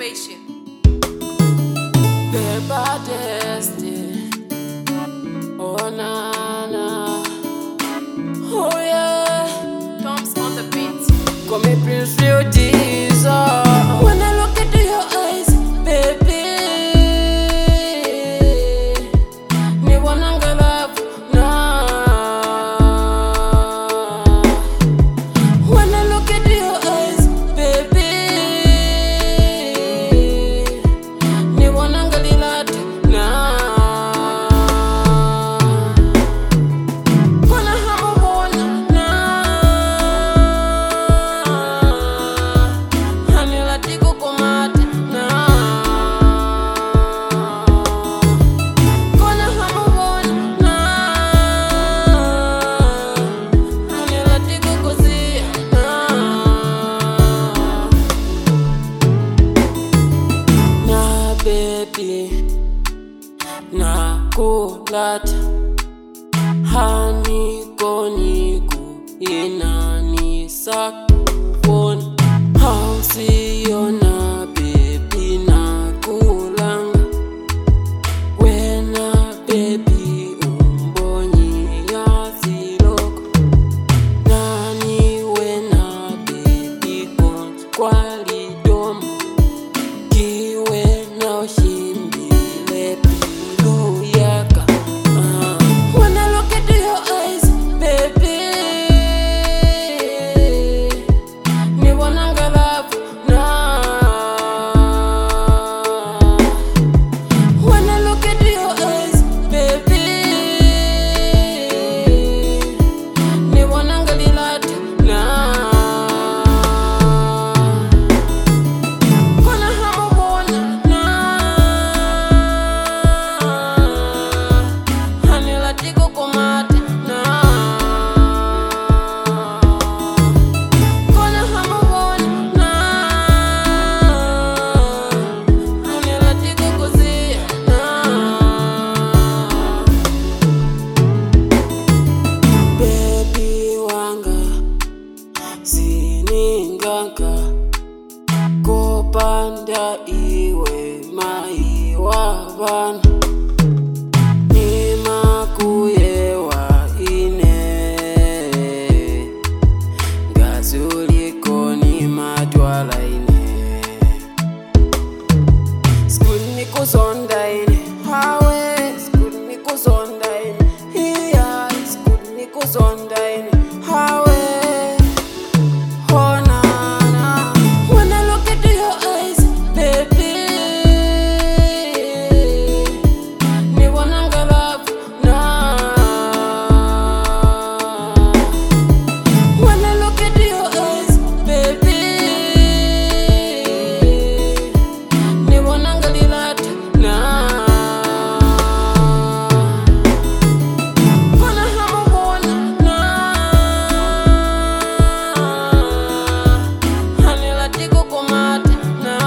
Motivation. The baddest, oh na na, oh yeah. Tom's on the beat. Call me Prince Real Diesel. When I look into your eyes, baby, ni wananga love na. When I look into your eyes, baby, ni wananga lilat na. Kona hamu wona na. Hani latiko komate na. Kona hamu wona na. Hani latiko kozia na. Na baby na kulata hani koniku inani sakufoni hausiona baby na kulanga wena baby umbonyi ya siloko nani wena baby kwalidomo kiwe na ushimbile pilu yaka. When I look into your eyes, baby, ni wananga love na. When I look into your eyes, baby, ni wananga lilat na. Kona hamu wona na. Hani latiko komate na. Kona hamu wona na. Hani latiko kozia na. Baby wanga sininganga kopanda iwe mai wa vana ni makuyewa ine gazuliko ni matwala ine skuli nikuzonda ine hawe skuli nikuzonda ine iya skuli nikuzonda ine hawe. Oh na na. When I look into your eyes, baby, ni wananga love na. When I look into your eyes, baby, ni wananga lilat na. Kona hamu wona na. Hani latiko komate na.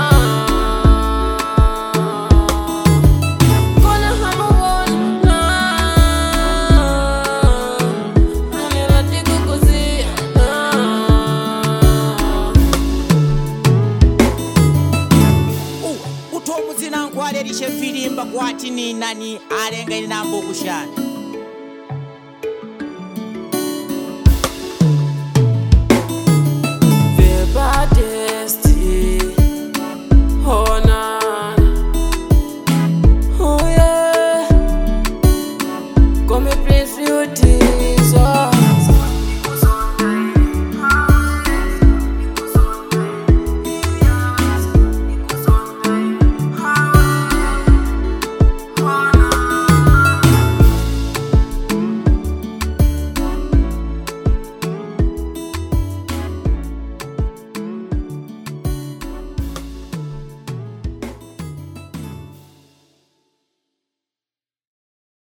Kona hamu wona na. Hani latiko kozia na. utomuzina nkwalerishe filimba kwati ni nani alenga inambo kushana